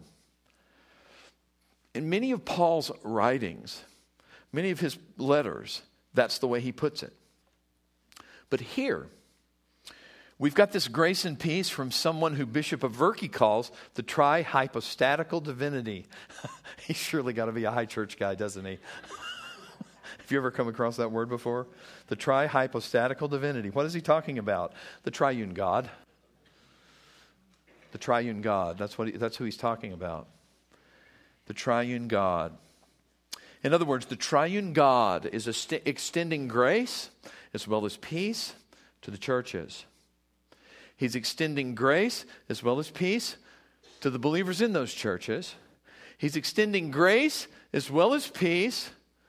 In many of Paul's writings, many of his letters, that's the way he puts it. But here, we've got this grace and peace from someone who Bishop Averki calls the tri-hypostatical divinity. He's surely got to be a high church guy, doesn't he? Have you ever come across that word before? The tri-hypostatical divinity. What is he talking about? The triune God. The triune God. That's what he, that's who he's talking about. The triune God. In other words, the triune God is st- extending grace as well as peace to the churches. He's extending grace as well as peace to the believers in those churches. He's extending grace as well as peace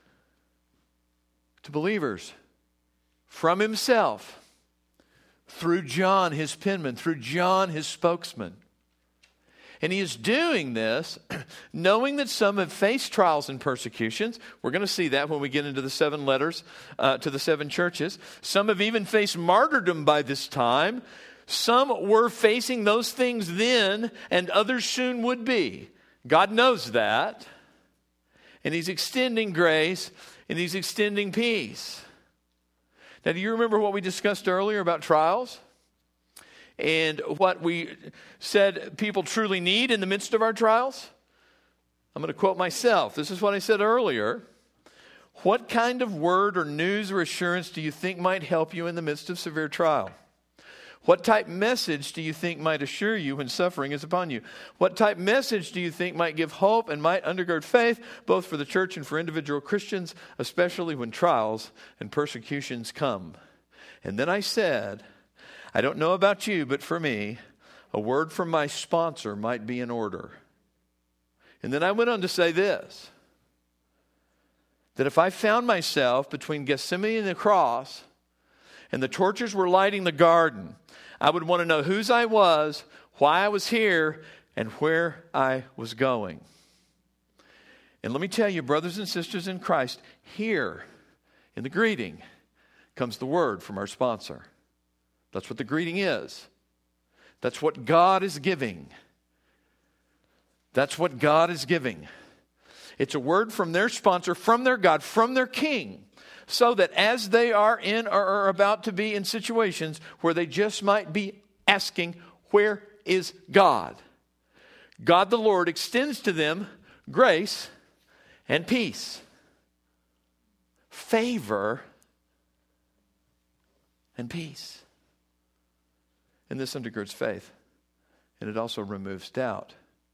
to believers from himself, through John, his penman, through John, his spokesman. And he is doing this knowing that some have faced trials and persecutions. We're going to see that when we get into the seven letters uh, to the seven churches. Some have even faced martyrdom by this time. Some were facing those things then, and others soon would be. God knows that. And he's extending grace, and he's extending peace. Now, do you remember what we discussed earlier about trials? and what we said people truly need in the midst of our trials? I'm going to quote myself. This is what I said earlier. What kind of word or news or assurance do you think might help you in the midst of severe trial? What type message do you think might assure you when suffering is upon you? What type message do you think might give hope and might undergird faith, both for the church and for individual Christians, especially when trials and persecutions come? And then I said, I don't know about you, but for me, a word from my sponsor might be in order. And then I went on to say this, that if I found myself between Gethsemane and the cross, and the torches were lighting the garden, I would want to know whose I was, why I was here, and where I was going. And let me tell you, brothers and sisters in Christ, here in the greeting comes the word from our sponsor. That's what the greeting is. That's what God is giving. That's what God is giving. It's a word from their sponsor, from their God, from their King, so that as they are in or are about to be in situations where they just might be asking, where is God? God the Lord extends to them grace and peace, favor and peace. And this undergirds faith, and it also removes doubt.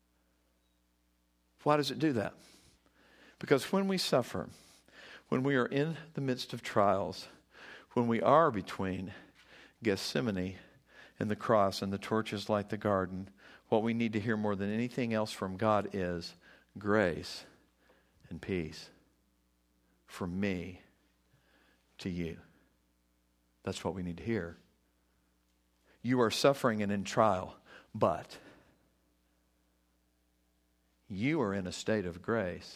Why does it do that? Because when we suffer, when we are in the midst of trials, when we are between Gethsemane and the cross and the torches light the garden, what we need to hear more than anything else from God is grace and peace from me to you. That's what we need to hear. You are suffering and in trial, but you are in a state of grace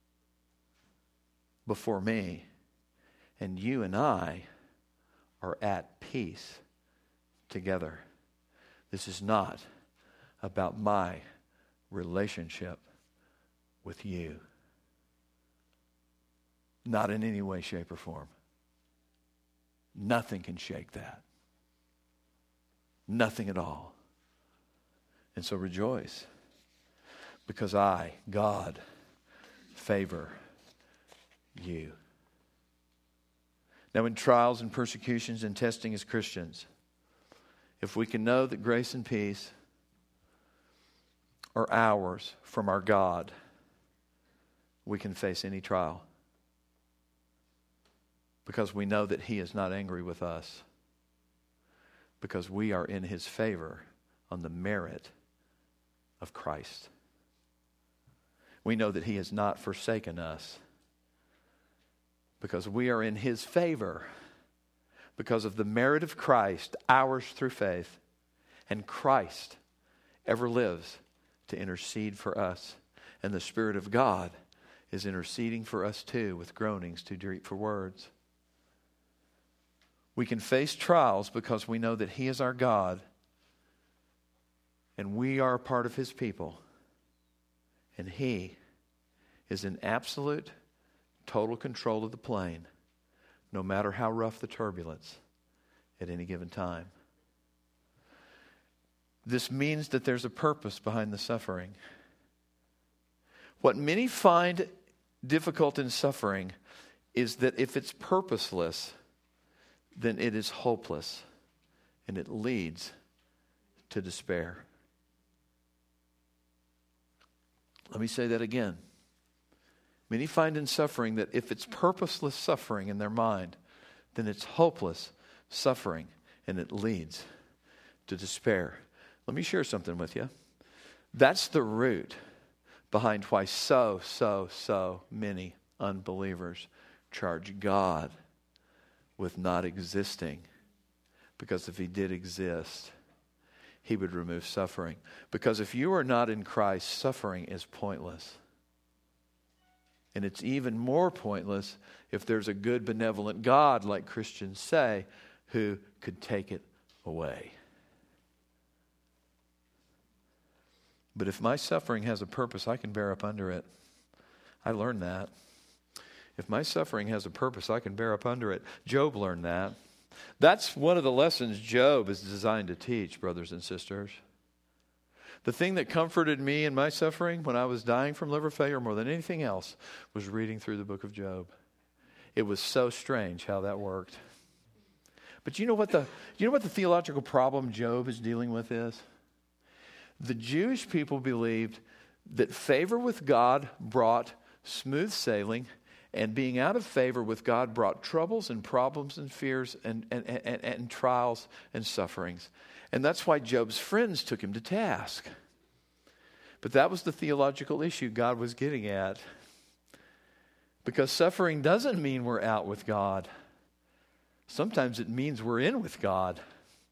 before me, and you and I are at peace together. This is not about my relationship with you. Not in any way, shape, or form. Nothing can shake that. Nothing at all. And so rejoice, because I, God, favor you. Now, in trials and persecutions and testing as Christians, if we can know that grace and peace are ours from our God, we can face any trial, because we know that He is not angry with us, because we are in His favor on the merit of Christ. We know that He has not forsaken us, because we are in His favor because of the merit of Christ, ours through faith, and Christ ever lives to intercede for us, and the Spirit of God is interceding for us too with groanings too deep for words. We can face trials because we know that He is our God and we are a part of His people, and He is in absolute, total control of the plane, no matter how rough the turbulence at any given time. This means that there's a purpose behind the suffering. What many find difficult in suffering is that if it's purposeless, then it is hopeless, and it leads to despair. Let me say that again. Many find in suffering that if it's purposeless suffering in their mind, then it's hopeless suffering, and it leads to despair. Let me share something with you. That's the root behind why so, so, so many unbelievers charge God with not existing. Because if He did exist, He would remove suffering. Because if you are not in Christ, suffering is pointless. And it's even more pointless if there's a good, benevolent God, like Christians say, who could take it away. But if my suffering has a purpose, I can bear up under it. I learned that. If my suffering has a purpose, I can bear up under it. Job learned that. That's one of the lessons Job is designed to teach, brothers and sisters. The thing that comforted me in my suffering when I was dying from liver failure more than anything else was reading through the book of Job. It was so strange how that worked. But you know what the you know what the theological problem Job is dealing with is? The Jewish people believed that favor with God brought smooth sailing, and being out of favor with God brought troubles and problems and fears and, and, and, and trials and sufferings. And that's why Job's friends took him to task. But that was the theological issue God was getting at. Because suffering doesn't mean we're out with God. Sometimes it means we're in with God.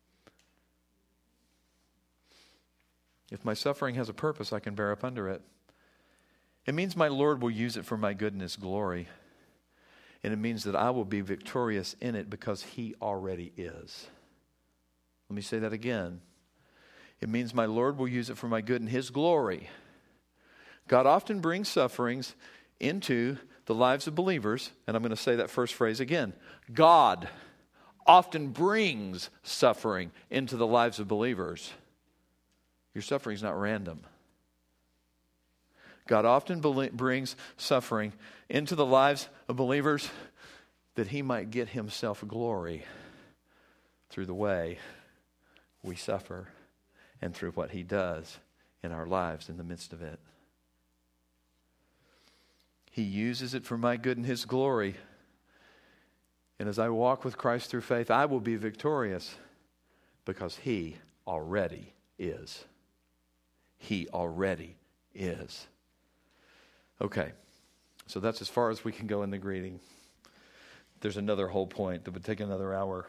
If my suffering has a purpose, I can bear up under it. It means my Lord will use it for my good and His glory. And it means that I will be victorious in it because He already is. Let me say that again. It means my Lord will use it for my good and His glory. God often brings sufferings into the lives of believers. And I'm going to say that first phrase again. God often brings suffering into the lives of believers. Your suffering is not random. God often be- brings suffering into the lives of believers that He might get Himself glory through the way we suffer and through what He does in our lives in the midst of it. He uses it for my good and His glory. And as I walk with Christ through faith, I will be victorious because He already is. He already is. Okay, so that's as far as we can go in the greeting. There's another whole point that would take another hour.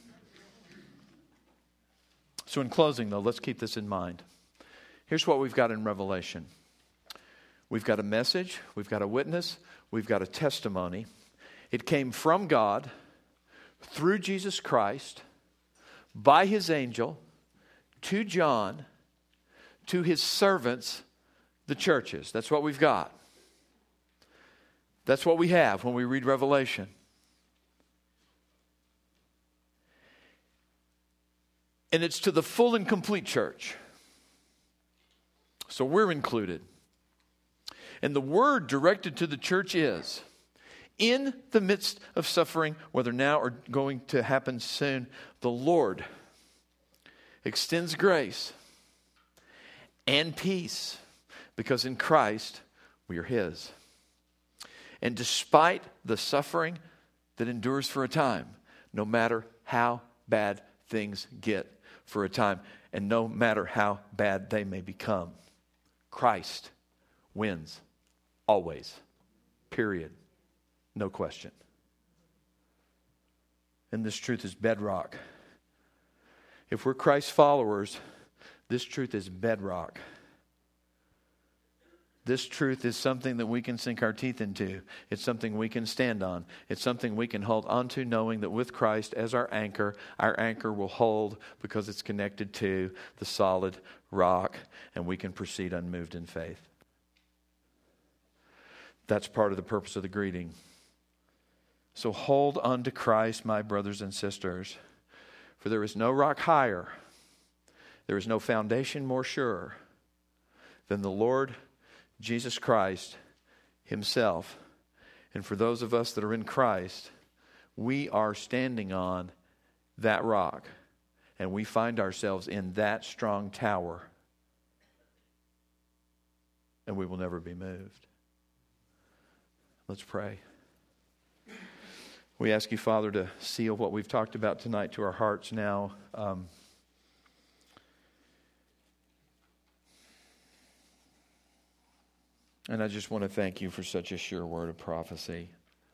So in closing, though, let's keep this in mind. Here's what we've got in Revelation. We've got a message, we've got a witness, we've got a testimony. It came from God, through Jesus Christ, by His angel, to John, to His servants, the churches. That's what we've got. That's what we have when we read Revelation. And it's to the full and complete church. So we're included. And the word directed to the church is, in the midst of suffering, whether now or going to happen soon, the Lord extends grace and peace, because in Christ we are His. And despite the suffering that endures for a time, no matter how bad things get for a time, and no matter how bad they may become, Christ wins always. Period. No question. And this truth is bedrock. If we're Christ's followers, this truth is bedrock. This truth is something that we can sink our teeth into. It's something we can stand on. It's something we can hold onto, knowing that with Christ as our anchor, our anchor will hold because it's connected to the solid rock, and we can proceed unmoved in faith. That's part of the purpose of the greeting. So hold on to Christ, my brothers and sisters, for there is no rock higher, there is no foundation more sure than the Lord Jesus Christ Himself. And for those of us that are in Christ, we are standing on that rock, and we find ourselves in that strong tower, and we will never be moved. Let's pray. We ask You, Father, to seal what we've talked about tonight to our hearts now. Um, and I just want to thank You for such a sure word of prophecy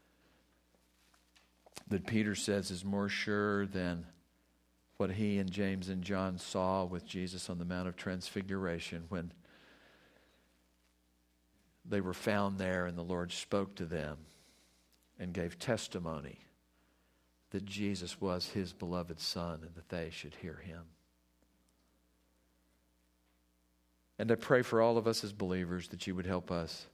that Peter says is more sure than what he and James and John saw with Jesus on the Mount of Transfiguration when they were found there and the Lord spoke to them and gave testimony that Jesus was His beloved Son and that they should hear Him. And I pray for all of us as believers that You would help us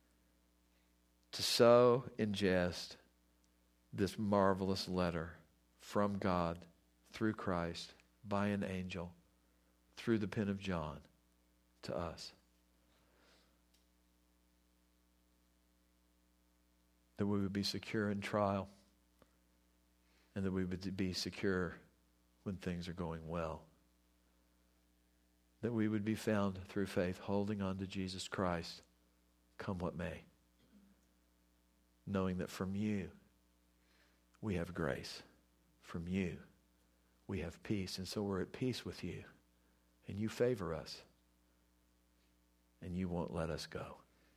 to so ingest this marvelous letter from God, through Christ, by an angel, through the pen of John, to us. That we would be secure in trial, and that we would be secure when things are going well. That we would be found through faith holding on to Jesus Christ, come what may. Knowing that from you, we have grace. From you, we have peace. And so we're at peace with you. And you favor us. And you won't let us go.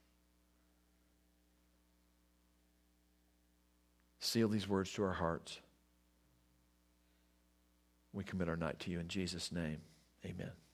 Seal these words to our hearts. We commit our night to you in Jesus' name. Amen.